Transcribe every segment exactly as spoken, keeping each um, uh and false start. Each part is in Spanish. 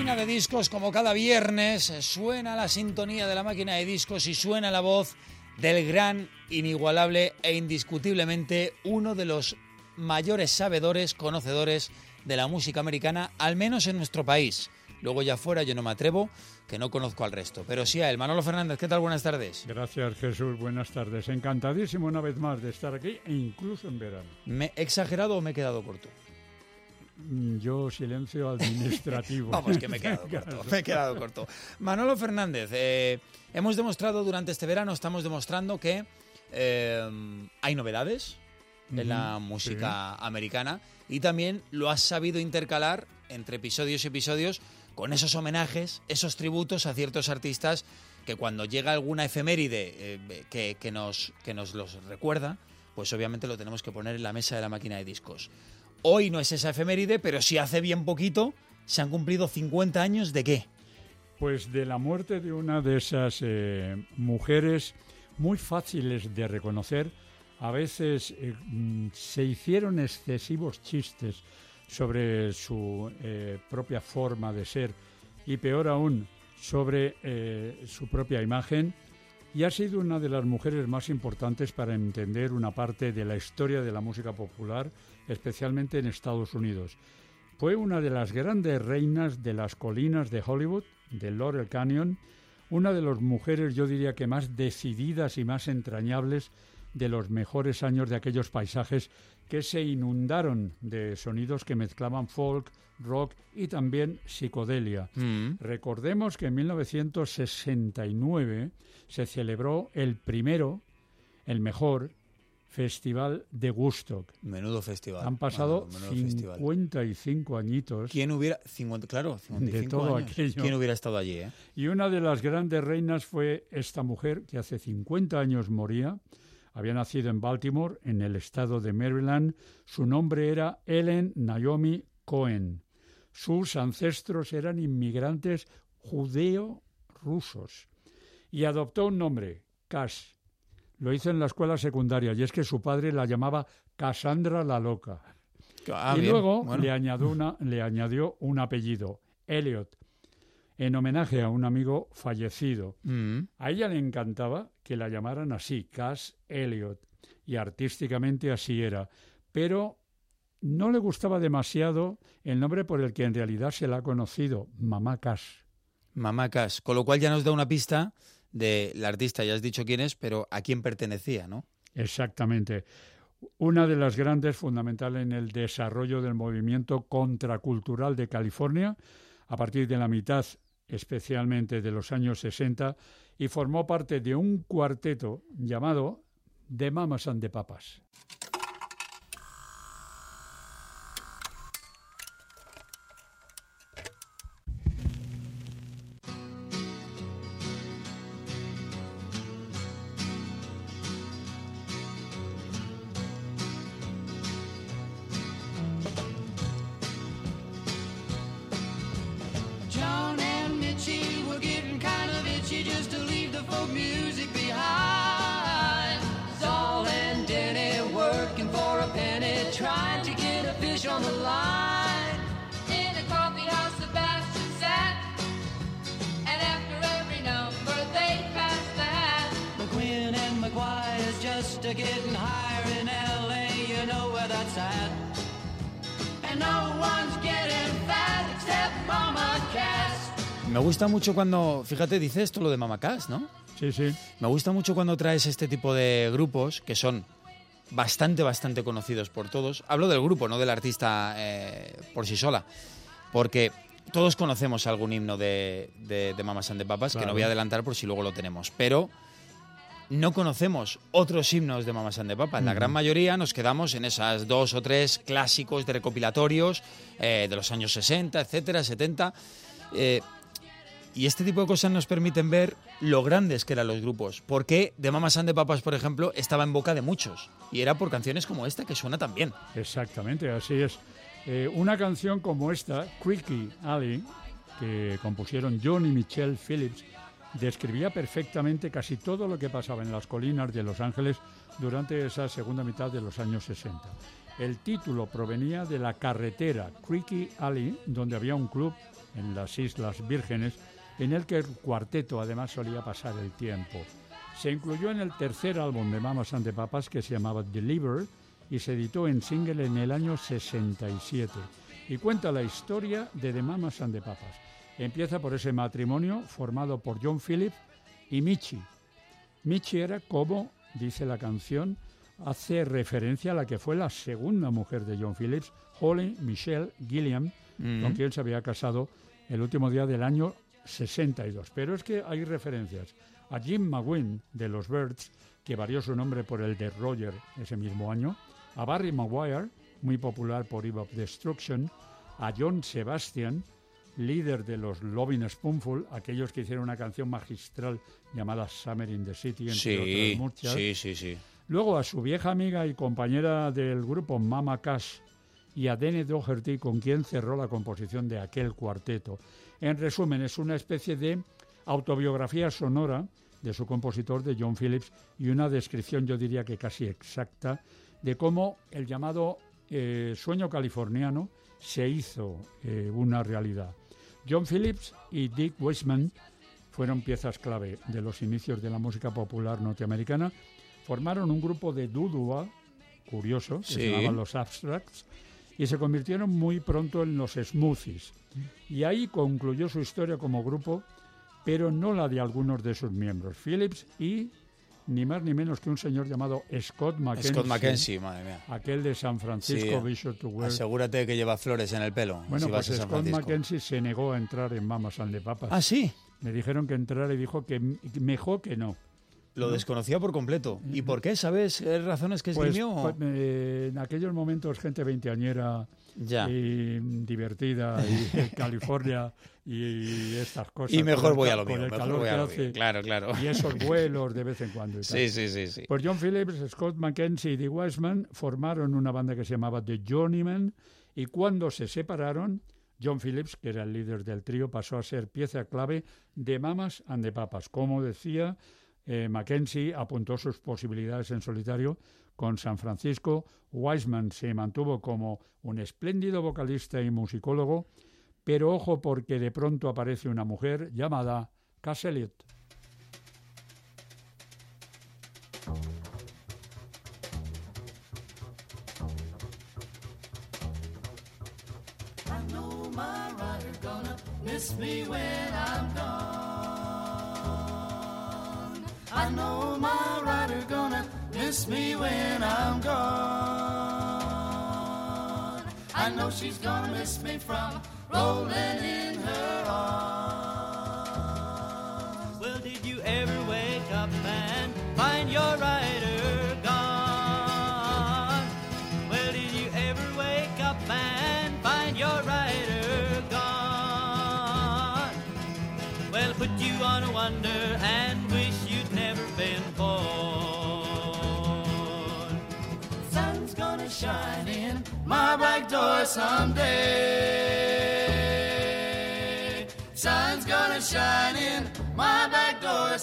Máquina de Discos, como cada viernes, suena la sintonía de la Máquina de Discos y suena la voz del gran, inigualable e indiscutiblemente uno de los mayores sabedores, conocedores de la música americana, al menos en nuestro país. Luego ya fuera yo no me atrevo, que no conozco al resto. Pero sí a él. Manolo Fernández, ¿qué tal? Buenas tardes. Gracias, Jesús. Buenas tardes. Encantadísimo una vez más de estar aquí, e incluso en verano. ¿Me he exagerado o me he quedado corto? Yo silencio administrativo. Vamos, que me he quedado corto, me he quedado corto. Manolo Fernández, eh, hemos demostrado durante este verano, estamos demostrando que eh, hay novedades en uh-huh, la música sí. americana, y también lo has sabido intercalar entre episodios y episodios con esos homenajes, esos tributos a ciertos artistas que cuando llega alguna efeméride eh, que, que, nos, que nos los recuerda, pues obviamente lo tenemos que poner en la mesa de la Máquina de Discos. Hoy no es esa efeméride, pero sí hace bien poquito se han cumplido cincuenta años ¿de qué? Pues de la muerte de una de esas eh, mujeres muy fáciles de reconocer. A veces eh, se hicieron excesivos chistes sobre su eh, propia forma de ser y peor aún sobre eh, su propia imagen, y ha sido una de las mujeres más importantes para entender una parte de la historia de la música popular, especialmente en Estados Unidos. Fue una de las grandes reinas de las colinas de Hollywood, de Laurel Canyon, una de las mujeres, yo diría que más decididas y más entrañables de los mejores años de aquellos paisajes que se inundaron de sonidos que mezclaban folk, rock y también psicodelia. Mm. Recordemos que en mil novecientos sesenta y nueve se celebró el primero, el mejor, Festival de Woodstock. Menudo festival. Han pasado bueno, cincuenta y cinco festival. Añitos. ¿Quién hubiera, cincuenta, claro, cincuenta y cinco de todo años. Aquello. ¿Quién hubiera estado allí? Eh? Y una de las grandes reinas fue esta mujer que hace cincuenta años moría. Había nacido en Baltimore, en el estado de Maryland. Su nombre era Ellen Naomi Cohen. Sus ancestros eran inmigrantes judeo-rusos. Y adoptó un nombre, Cass. Lo hizo en la escuela secundaria, y es que su padre la llamaba Cassandra la Loca. Ah, y bien. luego Bueno. le, añadió una, le añadió un apellido, Elliot, en homenaje a un amigo fallecido. Mm. A ella le encantaba que la llamaran así, Cass Elliot, y artísticamente así era. Pero no le gustaba demasiado el nombre por el que en realidad se la ha conocido, Mamá Cass. Mamá Cass, con lo cual ya nos da una pista de la artista, ya has dicho quién es, pero a quién pertenecía, ¿no? Exactamente. Una de las grandes, fundamental en el desarrollo del movimiento contracultural de California, a partir de la mitad, especialmente de los años sesenta, y formó parte de un cuarteto llamado The Mamas and the Papas. On the line in a coffee house, Sebastian sat, and after every number they passed the hat. McQueen and McGuire's just a getting higher in L A, you know where that's at. And no one's getting fat except Mama Cass. Me gusta mucho cuando, fíjate, dice esto lo de Mama Cass, ¿no? Sí, sí. Me gusta mucho cuando traes este tipo de grupos que son bastante, bastante conocidos por todos. Hablo del grupo, no del artista eh, por sí sola, porque todos conocemos algún himno de, de, de Mamas and the Papas, claro, que no voy a adelantar por si luego lo tenemos, pero no conocemos otros himnos de Mamas and the Papas. Mm. La gran mayoría nos quedamos en esas dos o tres clásicos de recopilatorios eh, de los años sesenta, etcétera, setenta. Eh, Y este tipo de cosas nos permiten ver lo grandes que eran los grupos. Porque The Mamas and the Papas, por ejemplo, estaba en boca de muchos. Y era por canciones como esta, que suena tan bien. Exactamente, así es. Eh, una canción como esta, Creaky Alley, que compusieron John y Michelle Phillips, describía perfectamente casi todo lo que pasaba en las colinas de Los Ángeles durante esa segunda mitad de los años sesenta. El título provenía de la carretera Creaky Alley, donde había un club en las Islas Vírgenes, en el que el cuarteto además solía pasar el tiempo. Se incluyó en el tercer álbum de Mamas and the Papas, que se llamaba Deliver, y se editó en single en el año sesenta y siete. Y cuenta la historia de The Mamas and the Papas. Empieza por ese matrimonio formado por John Phillips y Michi. Michi era, como dice la canción, hace referencia a la que fue la segunda mujer de John Phillips, Holly Michelle Gilliam, mm-hmm. con quien se había casado el último día del año sesenta y dos. Pero es que hay referencias a Jim McGuinn de los Byrds, que varió su nombre por el de Roger ese mismo año, a Barry Maguire, muy popular por Eve of Destruction, a John Sebastian, líder de los Lovin' Spoonful, aquellos que hicieron una canción magistral llamada Summer in the City, entre sí, otras muchas. Sí, sí, sí. Luego a su vieja amiga y compañera del grupo Mama Cash y a Denny Doherty, con quien cerró la composición de aquel cuarteto. En resumen, es una especie de autobiografía sonora de su compositor, de John Phillips, y una descripción, yo diría que casi exacta, de cómo el llamado eh, sueño californiano se hizo eh, una realidad. John Phillips y Dick Wiseman fueron piezas clave de los inicios de la música popular norteamericana. Formaron un grupo de doo-wop, curioso, que sí. se llamaban los Abstracts, y se convirtieron muy pronto en los Smoothies. Y ahí concluyó su historia como grupo, pero no la de algunos de sus miembros. Phillips y ni más ni menos que un señor llamado Scott McKenzie. Scott McKenzie, madre mía. Aquel de San Francisco, sí, Bishop to Wear. Asegúrate que lleva flores en el pelo. Bueno, si pues vas a San Scott Francisco. McKenzie se negó a entrar en Mamas and the Papas. ¿Ah, sí? Me dijeron que entrara y dijo que mejor que no. Lo ¿no? desconocía por completo. ¿Y por qué? ¿Sabes eh, razones que pues, esgrimió? Pues, eh, en aquellos momentos, gente veinteañera ya. y divertida, y California y estas cosas. Y mejor voy el, a lo mío, mejor voy a lo mío. Claro, claro. Y esos vuelos de vez en cuando. Y tal. Sí, sí, sí, sí. Pues John Phillips, Scott McKenzie y Dick Wiseman formaron una banda que se llamaba The Journeymen, y cuando se separaron, John Phillips, que era el líder del trío, pasó a ser pieza clave de Mamas and the Papas. Como decía, eh, McKenzie apuntó sus posibilidades en solitario con San Francisco. Wiseman se mantuvo como un espléndido vocalista y musicólogo, pero ojo, porque de pronto aparece una mujer llamada Cass Elliot. I know my rider gonna miss me when I'm gone. I know my rider gonna miss me when I'm gone. I know she's gonna miss me from rolling in her arms. Well, did you ever wake up and find your rider gone? Well, did you ever wake up and find your rider gone? Well, put you on a wonder and wish you'd never been born. Sun's gonna shine in my back door someday. Sun's gonna shine in my back door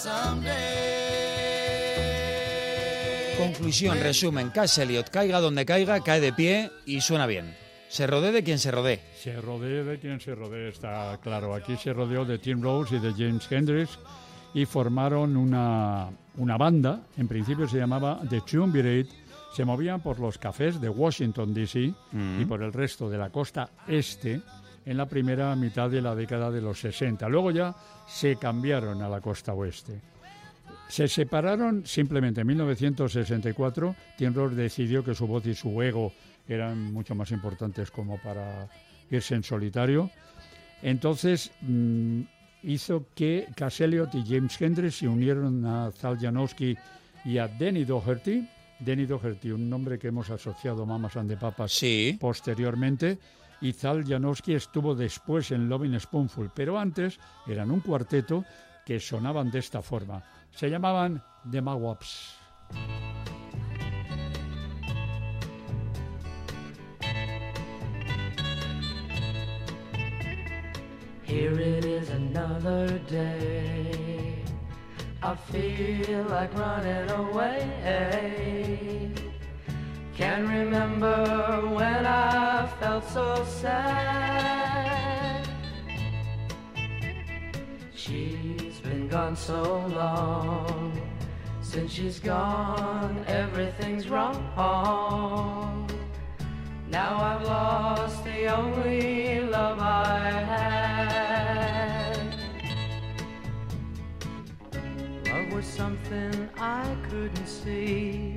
someday. Conclusión, resumen, Cass Elliot, caiga donde caiga, cae de pie y suena bien. Se rodee de quien se rodee. Se rodee de quien se rodee, está claro. Aquí se rodeó de Tim Rose y de James Hendrix y formaron una, una banda. En principio se llamaba The Triumvirate. Se movían por los cafés de Washington, D C mm. y por el resto de la costa este en la primera mitad de la década de los sesenta. Luego ya se cambiaron a la costa oeste. Se separaron simplemente en mil novecientos sesenta y cuatro. Tim Rose decidió que su voz y su ego eran mucho más importantes como para irse en solitario. Entonces mmm, hizo que Cass Elliot y James Hendrix se unieron a Zal Janowski y a Denny Doherty. Denny Doherty, un nombre que hemos asociado a Mamas and the Papas sí. posteriormente, y Zal Janowski estuvo después en Lovin' Spoonful, pero antes eran un cuarteto que sonaban de esta forma. Se llamaban The Mawops. Here it is another day. I feel like running away. Can't remember when I felt so sad. She's been gone so long. Since she's gone, everything's wrong. Now I've lost the only love I had. Love was something I couldn't see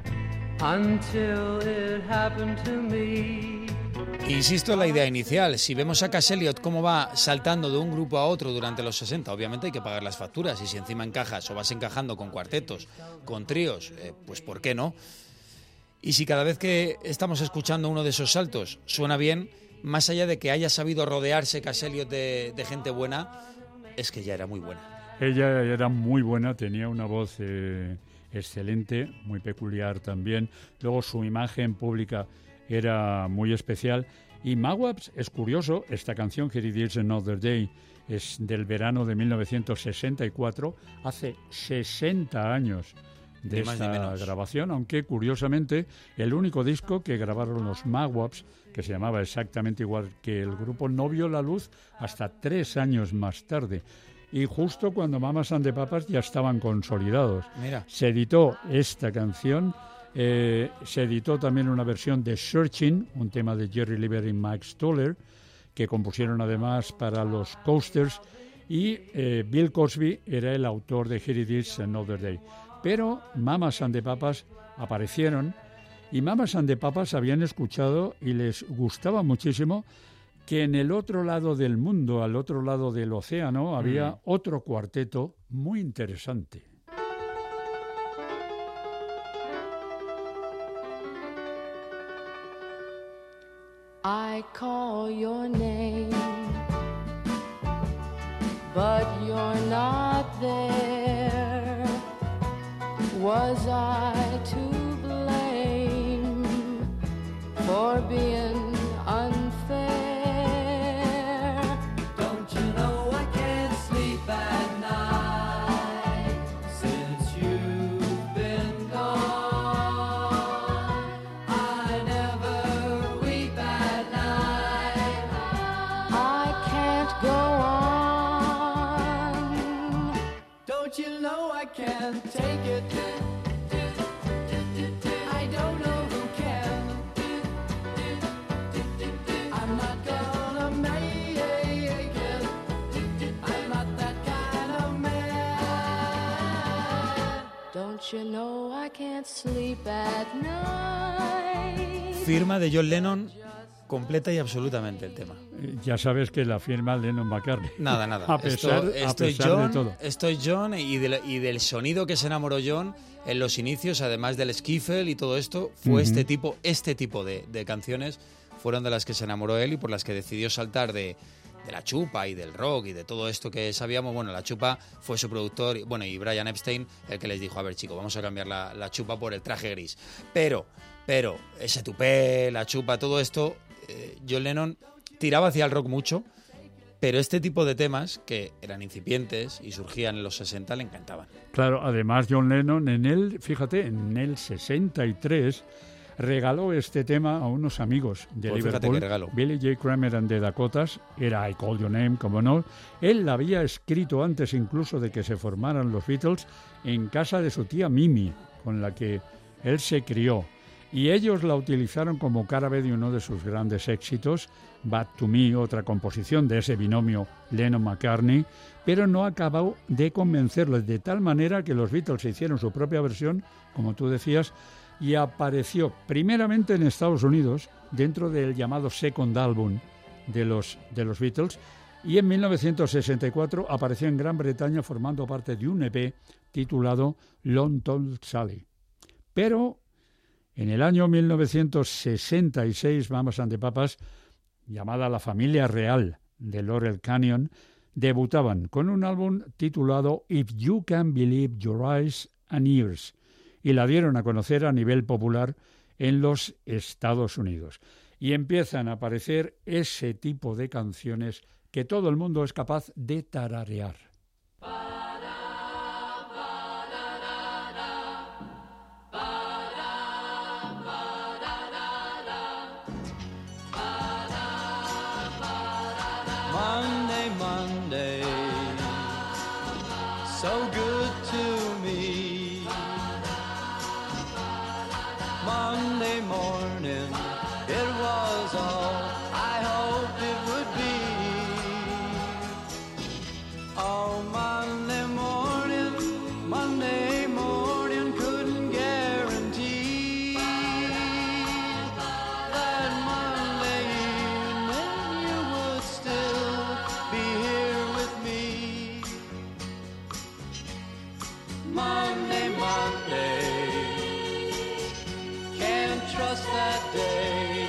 until it happened to me. Insisto en la idea inicial, si vemos a Cass Elliot cómo va saltando de un grupo a otro durante los sesenta, obviamente hay que pagar las facturas, y si encima encajas o vas encajando con cuartetos, con tríos, eh, pues ¿por qué no? Y si cada vez que estamos escuchando uno de esos saltos suena bien, más allá de que haya sabido rodearse Cass Elliot de, de gente buena, es que ya era muy buena. Ella era muy buena, tenía una voz eh, excelente, muy peculiar también. Luego su imagen pública era muy especial. Y Magwaps, es curioso, esta canción, Here It Is Another Day, es del verano de mil novecientos sesenta y cuatro, hace sesenta años de Ni más ni esta menos. grabación, aunque curiosamente el único disco que grabaron los Magwaps, que se llamaba exactamente igual que el grupo, no vio la luz hasta tres años más tarde. Y justo cuando Mamas and the Papas ya estaban consolidados. Mira. Se editó esta canción. Eh, se editó también una versión de Searching, un tema de Jerry Leiber y Mike Stoller, que compusieron además para los Coasters, y eh, Bill Cosby era el autor de Here It Is Another Day. Pero Mamas and the Papas aparecieron, y Mamas and the Papas habían escuchado y les gustaba muchísimo que en el otro lado del mundo, al otro lado del océano, había Mm. otro cuarteto muy interesante. I call your name, but you're not there. Was I to blame for being unfair? Don't you know I can't sleep at night since you've been gone? I never weep at night. I can't go on. Don't you know I can't take it? I don't know who can. I'm not gonna make it. I'm not that kind of man. Don't you know I can't sleep at night? Firma de John Lennon, completa y absolutamente el tema. Eh, Ya sabes que la firma Lennon-McCartney. Nada, nada. A pesar, Esto- a estoy pesar John, de todo. Estoy John y, del- y del sonido que se enamoró John en los inicios, además del skiffle y todo esto, fue Ujú. este tipo, este tipo de, de canciones fueron de las que se enamoró él y por las que decidió saltar de, de la chupa y del rock y de todo esto que sabíamos. Bueno, la chupa fue su productor, y- bueno, y Brian Epstein, el que les dijo, a ver, chico, vamos a cambiar la, la chupa por el traje gris. Pero, pero, ese tupé, la chupa, todo esto, eh, John Lennon tiraba hacia el rock mucho, pero este tipo de temas, que eran incipientes y surgían en los sesenta, le encantaban. Claro, además John Lennon en el, fíjate, en el sesenta y tres regaló este tema a unos amigos de Pues fíjate Liverpool. qué regalo. Billy J. Kramer and the Dakotas, era I Call Your Name, como no. Él la había escrito antes incluso de que se formaran los Beatles en casa de su tía Mimi, con la que él se crió. Y ellos la utilizaron como cara B de uno de sus grandes éxitos, Bad to Me, otra composición de ese binomio Lennon-McCartney, pero no acabó de convencerles de tal manera que los Beatles hicieron su propia versión, como tú decías, y apareció primeramente en Estados Unidos, dentro del llamado Second Album de los, de los Beatles, y en mil novecientos sesenta y cuatro apareció en Gran Bretaña formando parte de un E P titulado Long Tall Sally. Pero en el año mil novecientos sesenta y seis, Mamas and the Papas, llamada La Familia Real de Laurel Canyon, debutaban con un álbum titulado If You Can Believe Your Eyes and Ears, y la dieron a conocer a nivel popular en los Estados Unidos. Y empiezan a aparecer ese tipo de canciones que todo el mundo es capaz de tararear. Monday, Monday, Monday morning, it was all I hoped it would be. Oh, Monday morning, Monday morning couldn't guarantee that Monday evening you would still be here with me. Monday, Monday, can't trust that day.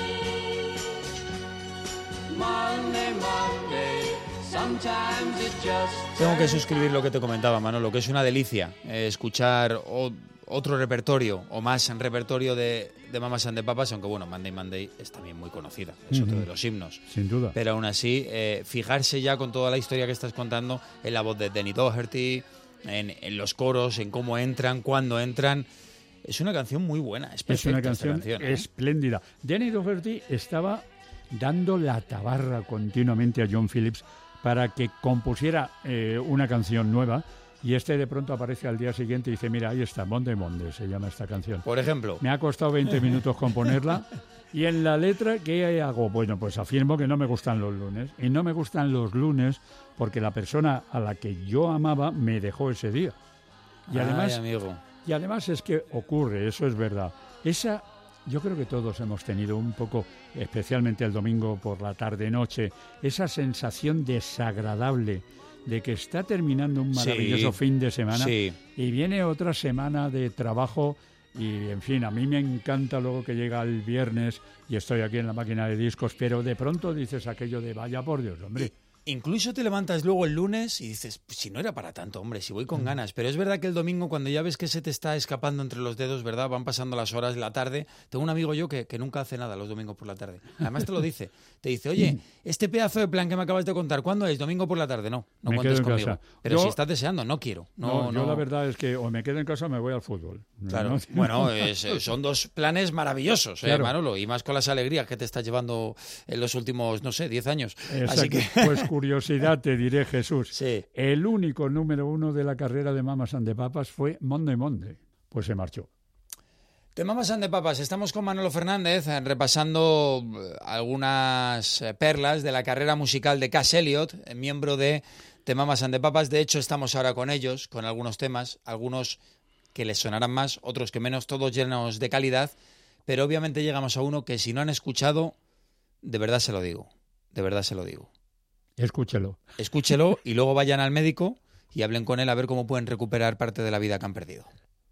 Monday, Monday, sometimes it just Tengo que suscribir lo que te comentaba, Manolo, que es una delicia eh, escuchar o- otro repertorio o más en repertorio de, de Mamas and the Papas, aunque bueno, Monday Monday es también muy conocida, es otro Ujú. de los himnos. Sin duda. Pero aún así, eh, fijarse ya con toda la historia que estás contando en la voz de Danny Doherty, en, en los coros, en cómo entran, cuándo entran. Es una canción muy buena, es Es perfecta una esta canción, canción, ¿eh? espléndida. Danny Doherty estaba dando la tabarra continuamente a John Phillips para que compusiera eh, una canción nueva, y este de pronto aparece al día siguiente y dice, mira, ahí está, Monday Monday se llama esta canción. Por ejemplo, Me ha costado veinte minutos componerla, y en la letra, ¿qué hago? Bueno, pues afirmo que no me gustan los lunes, y no me gustan los lunes porque la persona a la que yo amaba me dejó ese día. Y ay, además... amigo, Y además es que ocurre, eso es verdad. Esa, yo creo que todos hemos tenido un poco, especialmente el domingo por la tarde-noche, esa sensación desagradable de que está terminando un maravilloso Sí, fin de semana sí. y viene otra semana de trabajo y, en fin, a mí me encanta luego que llega el viernes y estoy aquí en la máquina de discos, pero de pronto dices aquello de vaya por Dios, hombre. Incluso te levantas luego el lunes y dices, pues si no era para tanto, hombre, si voy con ganas. Pero es verdad que el domingo, cuando ya ves que se te está escapando entre los dedos, ¿verdad? Van pasando las horas, la tarde. Tengo un amigo yo que, que nunca hace nada los domingos por la tarde. Además te lo dice. Te dice, oye, este pedazo de plan que me acabas de contar, ¿cuándo es? ¿Domingo por la tarde? No, no Me cuentes quedo en conmigo. casa. Pero Yo- si estás deseando, no quiero. No, No, yo no. la verdad es que o me quedo en casa o me voy al fútbol. Claro, ¿no? bueno, es- son dos planes maravillosos, ¿eh, Claro. Manolo? Y más con las alegrías que te estás llevando en los últimos, no sé, diez años. Así Exacto. que... Pues curiosidad te diré, Jesús. Sí. El único número uno de la carrera de Mamas and the Papas fue Monday Monday. Pues se marchó. De Mamas and the Papas, estamos con Manolo Fernández eh, repasando eh, algunas eh, perlas de la carrera musical de Cass Elliot, eh, miembro de The Mamas and the Papas. De hecho, estamos ahora con ellos, con algunos temas, algunos que les sonarán más, otros que menos, todos llenos de calidad, pero obviamente llegamos a uno que si no han escuchado, de verdad se lo digo, de verdad se lo digo. Escúchelo. Escúchelo y luego vayan al médico y hablen con él a ver cómo pueden recuperar parte de la vida que han perdido.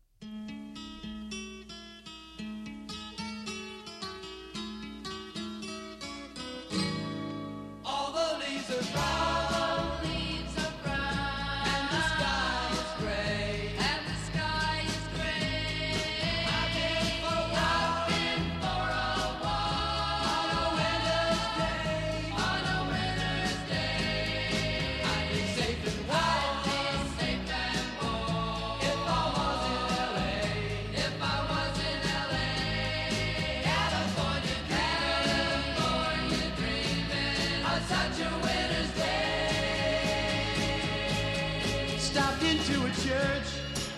all the leaves are brown, Leaves are brown, and the sky is gray. and the sky is gray. I've been for a walk For a walk on a winter's day. on a winter's day, I'd be safe and warm safe and warm. if I was in L A. If I was in L A, California, California dreaming on such a winter's day. Stopped into a church.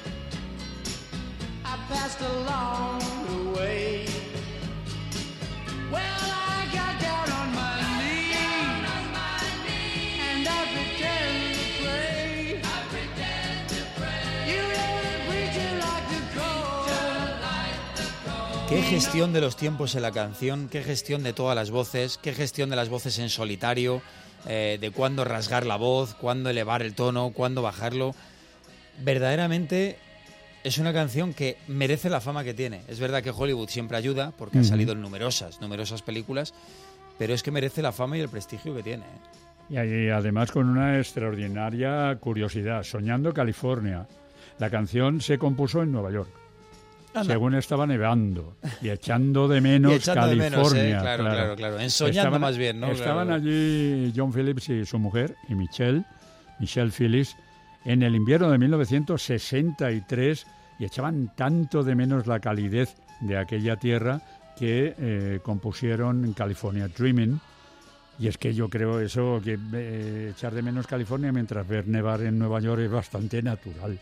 I passed along the way. Well, I got down on my knees on my knees. and I pretended to pray. I pretend to pray You know the preacher like to call. like the cold. Qué gestión de los tiempos en la canción, qué gestión de todas las voces, qué gestión de las voces en solitario, eh, de cuándo rasgar la voz, cuándo elevar el tono, cuándo bajarlo. Verdaderamente es una canción que merece la fama que tiene. Es verdad que Hollywood siempre ayuda, porque ha Ujú. salido en numerosas, numerosas películas, pero es que merece la fama y el prestigio que tiene. ¿eh? Y ahí, además con una extraordinaria curiosidad. Soñando California. La canción se compuso en Nueva York. Anda. Según estaba nevando y echando de menos Y echando de California. menos, ¿eh? Claro, claro, claro. Ensoñando Estaban- más bien, ¿no? Estaban Claro. allí John Phillips y su mujer, y Michelle, Michelle Phillips, en el invierno de mil novecientos sesenta y tres, y echaban tanto de menos la calidez de aquella tierra que eh, compusieron California Dreaming. Y es que yo creo eso, que eh, echar de menos California mientras ver nevar en Nueva York es bastante natural.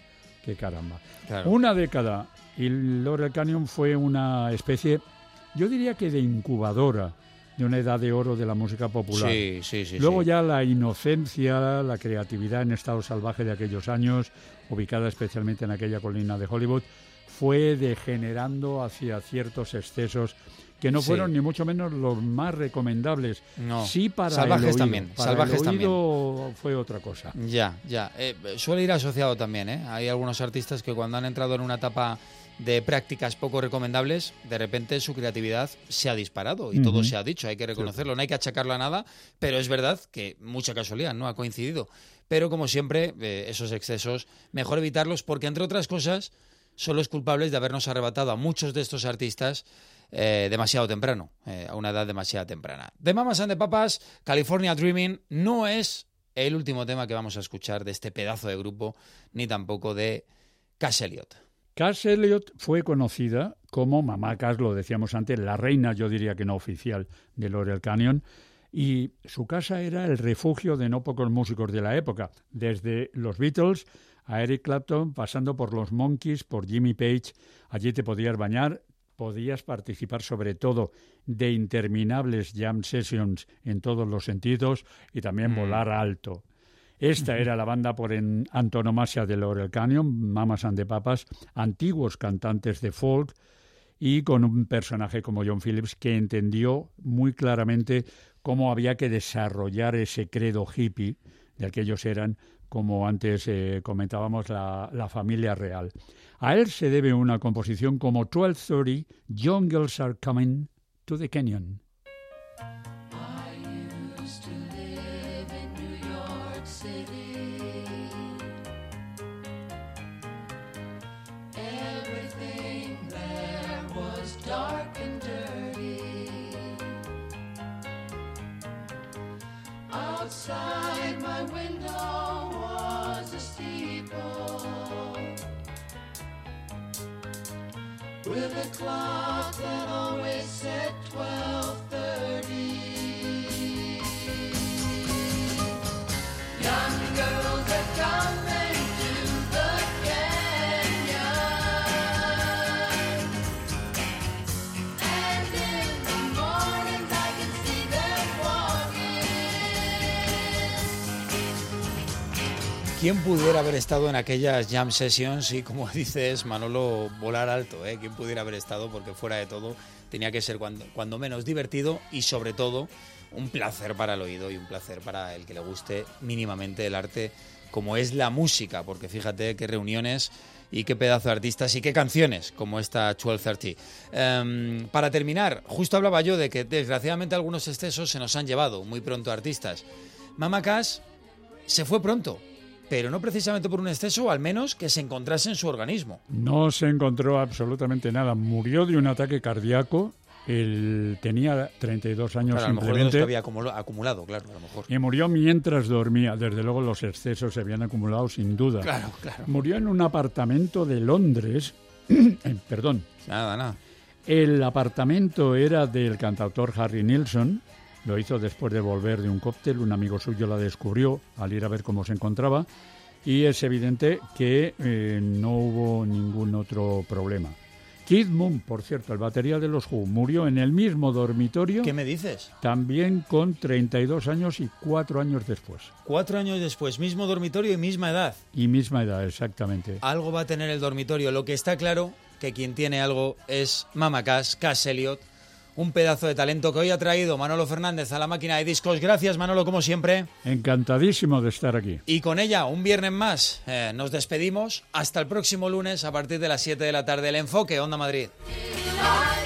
qué caramba. Claro. Una década y Laurel Canyon fue una especie, yo diría que de incubadora de una edad de oro de la música popular. Sí, sí, sí. Luego sí. ya la inocencia, la creatividad en estado salvaje de aquellos años, ubicada especialmente en aquella colina de Hollywood, fue degenerando hacia ciertos excesos que no Sí. fueron ni mucho menos los más recomendables. No. Sí para Salvajes el oído. también, Para salvajes el oído fue otra cosa. Ya, ya. Eh, suele ir asociado también, ¿eh? Hay algunos artistas que cuando han entrado en una etapa de prácticas poco recomendables, de repente su creatividad se ha disparado y Ujú. todo se ha dicho, hay que reconocerlo, no hay que achacarlo a nada, pero es verdad que mucha casualidad, ¿no? Ha coincidido. Pero como siempre, eh, esos excesos, mejor evitarlos porque, entre otras cosas, son los culpables de habernos arrebatado a muchos de estos artistas eh, demasiado temprano, eh, a una edad demasiado temprana. The Mamas and the Papas, California Dreaming, no es el último tema que vamos a escuchar de este pedazo de grupo, ni tampoco de Cass Elliot. Cass Elliot fue conocida como Mamá Cass, lo decíamos antes, la reina, yo diría que no oficial, de Laurel Canyon, y su casa era el refugio de no pocos músicos de la época, desde los Beatles a Eric Clapton, pasando por los Monkees, por Jimmy Page. Allí te podías bañar, podías participar sobre todo de interminables jam sessions en todos los sentidos y también Mm. volar alto. Esta era la banda por en antonomasia de Laurel Canyon, Mamas and the Papas, antiguos cantantes de folk y con un personaje como John Phillips que entendió muy claramente cómo había que desarrollar ese credo hippie del que ellos eran, como antes eh, comentábamos, la, la familia real. A él se debe una composición como twelve thirty, Young Girls Are Coming to the Canyon. I used to live in New York City. Everything there was dark and dirty. Outside my window was a steeple with a clock that always said twelve thirty. Young girls are coming to the canyon, and in the mornings I can see them walking. ¿Quién pudiera haber estado en aquellas jam sessions y, como dices, Manolo, volar alto? ¿eh? ¿Quién pudiera haber estado? Porque fuera de todo tenía que ser cuando, cuando menos divertido y, sobre todo, un placer para el oído y un placer para el que le guste mínimamente el arte como es la música, porque fíjate qué reuniones y qué pedazo de artistas y qué canciones como esta twelve thirty. Um, para terminar, justo hablaba yo de que desgraciadamente algunos excesos se nos han llevado muy pronto a artistas. Mama Cass se fue pronto, pero no precisamente por un exceso, o al menos que se encontrase en su organismo. No se encontró absolutamente nada. Murió de un ataque cardíaco. Él tenía treinta y dos años Claro, a lo mejor de los simplemente. que había acumulo- acumulado, claro, a lo mejor. Y murió mientras dormía. Desde luego los excesos se habían acumulado sin duda. Claro, claro. Murió en un apartamento de Londres. eh, perdón. Nada, nada. El apartamento era del cantautor Harry Nilsson. Lo hizo después de volver de un cóctel. Un amigo suyo la descubrió al ir a ver cómo se encontraba. Y es evidente que eh, no hubo ningún otro problema. Keith Moon, por cierto, el batería de los Who, murió en el mismo dormitorio, ¿Qué me dices? también con treinta y dos años y cuatro años después. Cuatro años después, mismo dormitorio y misma edad. Y misma edad, exactamente. Algo va a tener el dormitorio. Lo que está claro que quien tiene algo es Mama Cass, Cass Elliot, un pedazo de talento que hoy ha traído Manolo Fernández a la máquina de discos. Gracias, Manolo, como siempre. Encantadísimo de estar aquí. Y con ella, un viernes más, eh, nos despedimos. Hasta el próximo lunes a partir de las siete de la tarde. El Enfoque, Onda Madrid. I